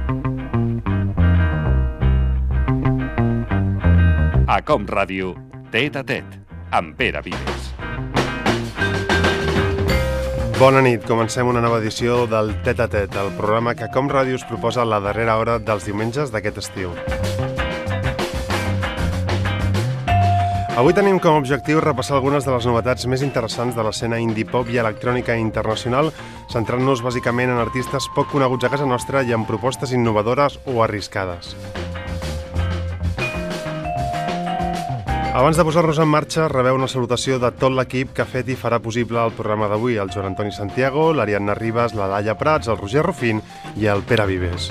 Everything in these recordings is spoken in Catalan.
A Com Ràdio, Tet a Tet, amb Pere Vives. Bona nit, comencem una nova edició del Tet a Tet, el programa que Com Ràdio us proposa a la darrera hora dels diumenges d'aquest estiu. Avui tenim com a objectiu repassar algunes de les novetats més interessants de l'escena indie-pop i electrònica internacional, centrant-nos bàsicament en artistes poc coneguts a casa nostra i en propostes innovadores o arriscades. Abans de posar-nos en marxa, rebeu una salutació de tot l'equip que ha fet i farà possible el programa d'avui, el Joan Antoni Santiago, l'Ariadna Ribas, la Laia Prats, el Roger Rufín i el Pere Vives.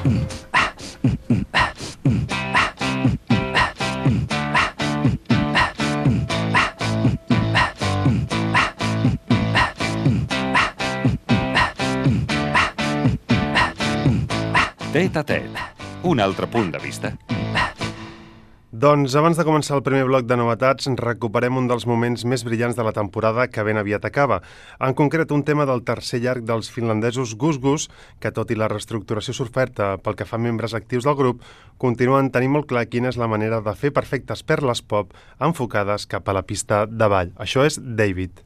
Tet a Tet, un altre punt de vista. Doncs abans de començar el primer bloc de novetats, recuperem un dels moments més brillants de la temporada que ben aviat acaba. En concret, un tema del tercer llarg dels finlandesos Gus Gus, que tot i la reestructuració soferta pel que fa membres actius del grup, continuen tenint molt clar quina és la manera de fer perfectes perles pop enfocades cap a la pista de ball. Això és David.